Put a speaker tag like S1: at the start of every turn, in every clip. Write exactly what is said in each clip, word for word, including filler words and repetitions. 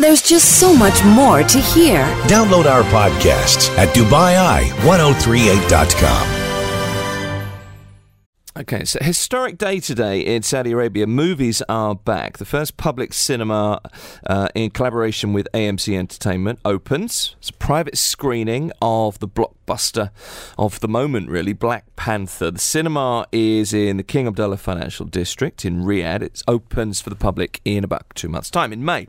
S1: There's just so much more to hear.
S2: Download our podcasts at Dubai Eye ten thirty-eight dot com.
S3: Okay, so historic day today in Saudi Arabia. Movies are back. The first public cinema uh, in collaboration with A M C Entertainment opens. It's a private screening of the blockbuster of the moment, really, Black Panther. The cinema is in the King Abdullah Financial District in Riyadh. It opens for the public in about two months' time, in May.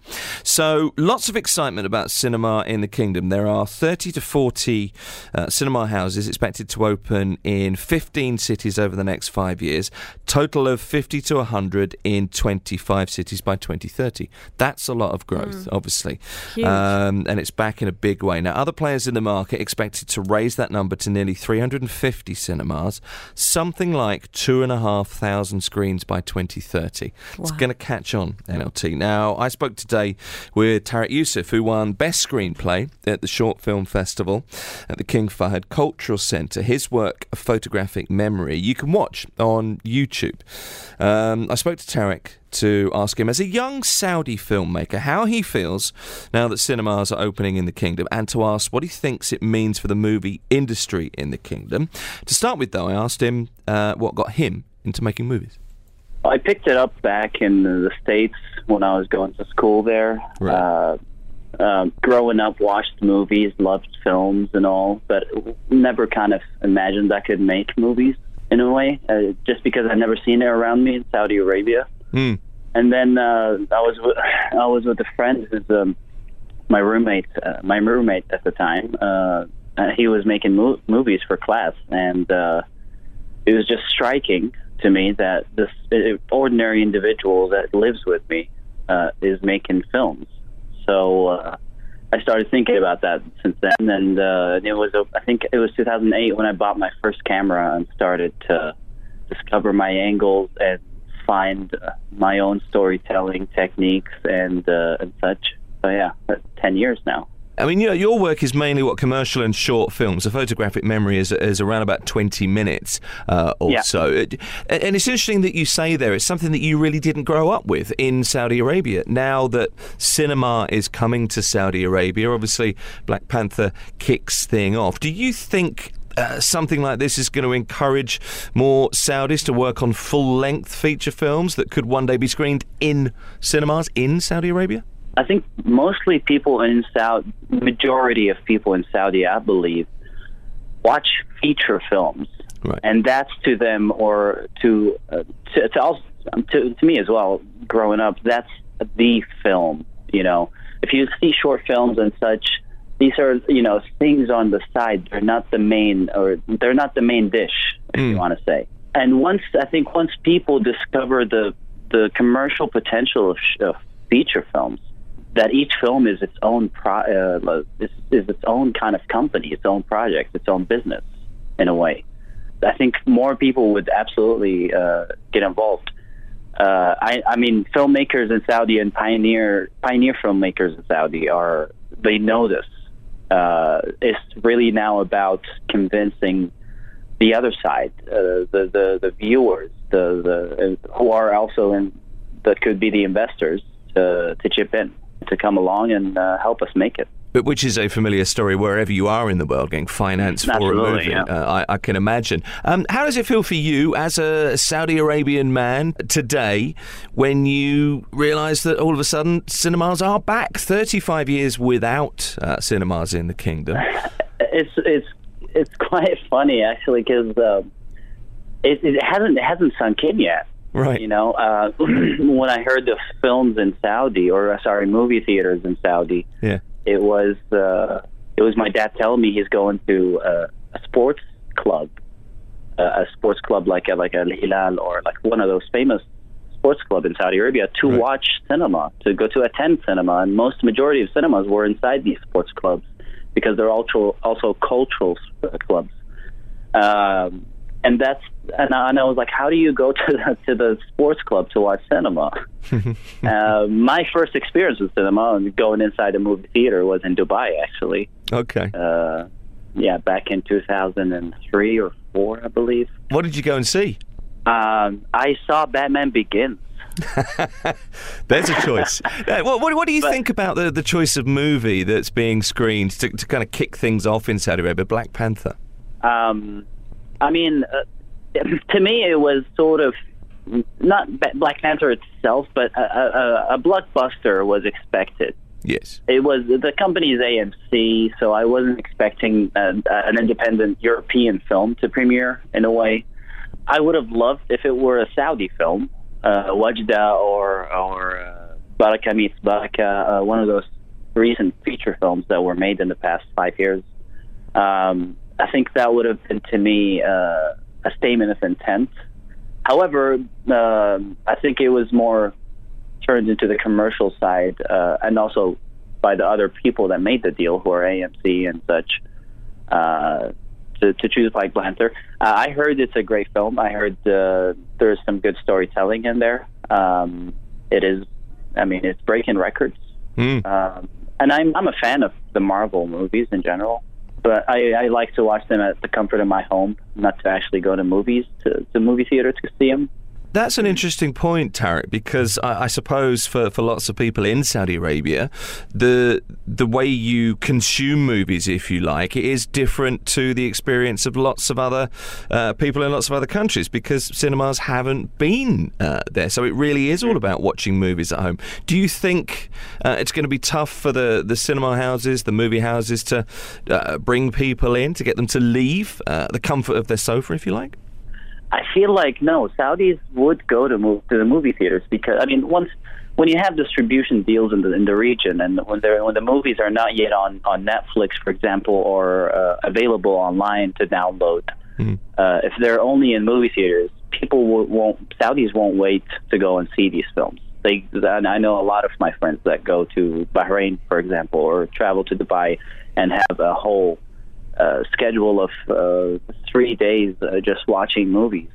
S3: So lots of excitement about cinema in the kingdom. There are thirty to forty uh, cinema houses expected to open in fifteen cities over the next five years. Total of fifty to one hundred in twenty-five cities by twenty thirty. That's a lot of growth, mm. obviously.
S4: Huge.
S3: Um, and it's back in a big way. Now, other players in the market expected to raise that number to nearly three hundred fifty cinemas, something like two and a half thousand screens by twenty thirty. Wow. It's going to catch on, N L T. Now, I spoke today with Tariq Youssef, who won Best Screenplay at the Short Film Festival at the King Fahd Cultural Centre. His work, Photographic Memory, you can watch on YouTube. Um, I spoke to Tariq to ask him, as a young Saudi filmmaker, how he feels now that cinemas are opening in the kingdom, and to ask what he thinks it means for the movie industry in the kingdom. To start with, though, I asked him uh, what got him into making movies.
S5: I picked it up back in the States when I was going to school there.
S3: Right.
S5: Uh, uh, growing up, watched movies, loved films and all, but never kind of imagined I could make movies in a way, uh, just because I'd never seen it around me in Saudi Arabia.
S3: Mm.
S5: And then uh, I was with, I was with a friend who's um, my roommate, uh, my roommate at the time. Uh, he was making mo- movies for class, and uh, it was just striking to me that this uh, ordinary individual that lives with me uh, is making films. So uh, I started thinking about that since then, and uh, it was uh, I think it was two thousand eight when I bought my first camera and started to discover my angles and find uh, my own storytelling techniques and uh, and such. So yeah, that's ten years now.
S3: I mean, you know, your work is mainly what commercial and short films. A Photographic Memory is, is around about twenty minutes uh, or
S5: yeah.
S3: so. And it's interesting that you say there it's something that you really didn't grow up with in Saudi Arabia. Now that cinema is coming to Saudi Arabia, obviously Black Panther kicks thing off. Do you think Uh, something like this is going to encourage more Saudis to work on full-length feature films that could one day be screened in cinemas in Saudi Arabia?
S5: I think mostly people in Saudi, majority of people in Saudi, I believe, watch feature films,
S3: right.
S5: And that's to them, or to uh, to to, also, to to me as well. Growing up, that's the film. You know, if you see short films and such, these are, you know, things on the side. They're not the main, or they're not the main dish, if mm. you want to say. And once, I think, once people discover the the commercial potential of, sh- of feature films, that each film is its own pro, uh, is, is its own kind of company, its own project, its own business, in a way. I think more people would absolutely uh, get involved. Uh, I, I mean, filmmakers in Saudi and pioneer pioneer filmmakers in Saudi are, they know this. Uh, it's really now about convincing the other side, uh, the, the the viewers, the the who are also in, that could be the investors, to to chip in, to come along and uh, help us make it.
S3: But which is a familiar story wherever you are in the world, getting finance for
S5: Absolutely,
S3: a movie,
S5: yeah.
S3: uh, I, I can imagine. Um, how does it feel for you as a Saudi Arabian man today when you realise that all of a sudden cinemas are back, thirty-five years without uh, cinemas in the kingdom?
S5: It's it's it's quite funny, actually, because uh, it, it hasn't it hasn't sunk in yet.
S3: Right.
S5: You know, uh, when I heard the films in Saudi, or sorry, movie theaters in Saudi,
S3: yeah.
S5: It was uh, it was my dad telling me he's going to uh, a sports club, uh, a sports club like a, like Al Hilal, or like one of those famous sports clubs in Saudi Arabia, to
S3: right.
S5: watch cinema, to go to attend cinema. And most majority of cinemas were inside these sports clubs because they're also also cultural clubs. Um, and that's and I, and I was like, how do you go to the, to the sports club to watch cinema? uh, my first experience with cinema and going inside a movie theater was in Dubai, actually.
S3: Okay.
S5: Uh, yeah, back in two thousand three or four, I believe.
S3: What did you go and see?
S5: Um, I saw Batman Begins.
S3: There's a choice. Uh, what, what, what do you
S5: But-
S3: think about the, the choice of movie that's being screened to, to kind of kick things off in Saudi Arabia, Black Panther?
S5: Um, I mean, uh, to me, it was sort of not Black Panther itself, but a, a, a blockbuster was expected.
S3: Yes.
S5: It was the company's A M C, so I wasn't expecting uh, an independent European film to premiere in a way. I would have loved if it were a Saudi film, uh, Wajda or or uh, Baraka Meets Baraka, uh, one of those recent feature films that were made in the past five years. Um, I think that would have been, to me, uh, a statement of intent. However, uh, I think it was more turned into the commercial side, uh, and also by the other people that made the deal, who are A M C and such, uh, to, to choose Black Panther. Uh, I heard it's a great film. I heard uh, there's some good storytelling in there. Um, it is, I mean, it's breaking records.
S3: Mm.
S5: Um, and I'm I'm a fan of the Marvel movies in general, but I, I like to watch them at the comfort of my home, not to actually go to movies, to the movie theater to see them.
S3: That's an interesting point, Tarek, because I, I suppose for, for lots of people in Saudi Arabia, the the way you consume movies, if you like, it is different to the experience of lots of other uh, people in lots of other countries, because cinemas haven't been uh, there. So it really is all about watching movies at home. Do you think uh, it's going to be tough for the, the cinema houses, the movie houses, to uh, bring people in, to get them to leave uh, the comfort of their sofa, if you like?
S5: I feel like no, Saudis would go to move to the movie theaters because I mean, once when you have distribution deals in the in the region, and when they're when the movies are not yet on, on Netflix, for example, or uh, available online to download, mm. uh, if they're only in movie theaters, people will, won't Saudis won't wait to go and see these films. They, and I know a lot of my friends that go to Bahrain, for example, or travel to Dubai and have a whole Uh, schedule of uh, three days uh, just watching movies.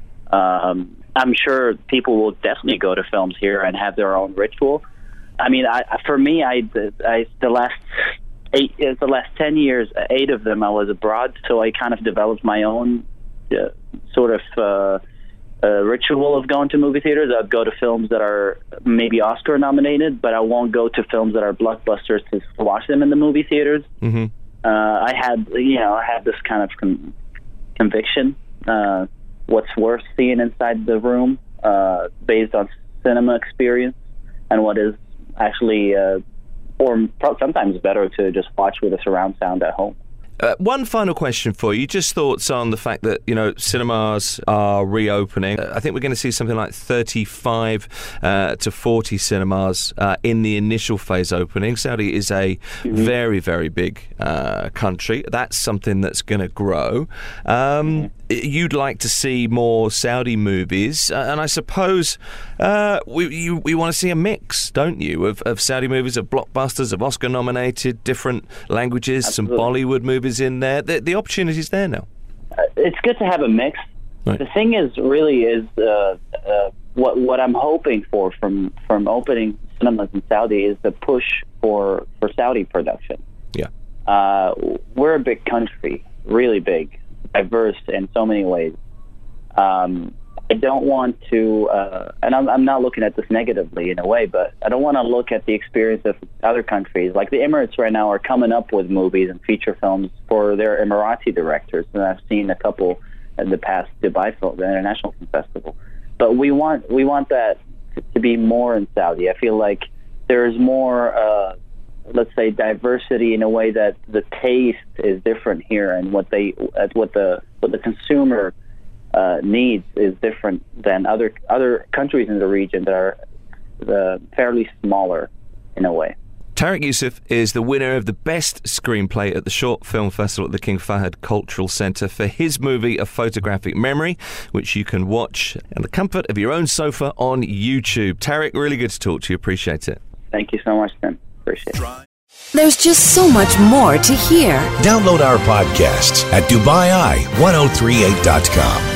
S5: Um, I'm sure people will definitely go to films here and have their own ritual. I mean, I, for me, I, I the last eight, the last ten years, eight of them, I was abroad, so I kind of developed my own uh, sort of uh, uh, ritual of going to movie theaters. I'd go to films that are maybe Oscar nominated, but I won't go to films that are blockbusters to watch them in the movie theaters. Mm-hmm. Uh, I had, you know, I had this kind of com- conviction. Uh, what's worth seeing inside the room, uh, based on cinema experience, and what is actually, uh, or sometimes better to just watch with a surround sound at home.
S3: Uh, one final question for you. Just thoughts on the fact that, you know, cinemas are reopening. Uh, I think we're going to see something like thirty-five uh, to forty cinemas uh, in the initial phase opening. Saudi is a mm-hmm. very, very big uh, country. That's something that's going to grow. Um, mm-hmm. You'd like to see more Saudi movies, uh, and I suppose uh, we you, we want to see a mix, don't you, of, of Saudi movies, of blockbusters, of Oscar-nominated, different languages, Absolutely. Some Bollywood movies in there. The, the opportunity's there now.
S5: Uh, it's good to have a mix. Right. The thing is, really, is uh, uh, what what I'm hoping for from from opening cinemas in Saudi is the push for for Saudi production.
S3: Yeah,
S5: uh, we're a big country, really big. Diverse in so many ways. Um, I don't want to, uh, and I'm, I'm not looking at this negatively in a way, but I don't want to look at the experience of other countries. Like the Emirates right now are coming up with movies and feature films for their Emirati directors, and I've seen a couple at the past Dubai Film, the International Film Festival. But we want we want that to be more in Saudi. I feel like there's more. Uh, let's say diversity in a way that the taste is different here, and what they what the what the consumer uh, needs is different than other other countries in the region that are uh, fairly smaller in a way.
S3: Tarek Youssef is the winner of the Best Screenplay at the Short Film Festival at the King Fahd Cultural Centre for his movie A Photographic Memory, which you can watch in the comfort of your own sofa on YouTube. Tarek, really good to talk to you. Appreciate it.
S5: Thank you so much, Tim. Appreciate it.
S1: There's just so much more to hear.
S2: Download our podcasts at Dubai Eye ten thirty-eight dot com.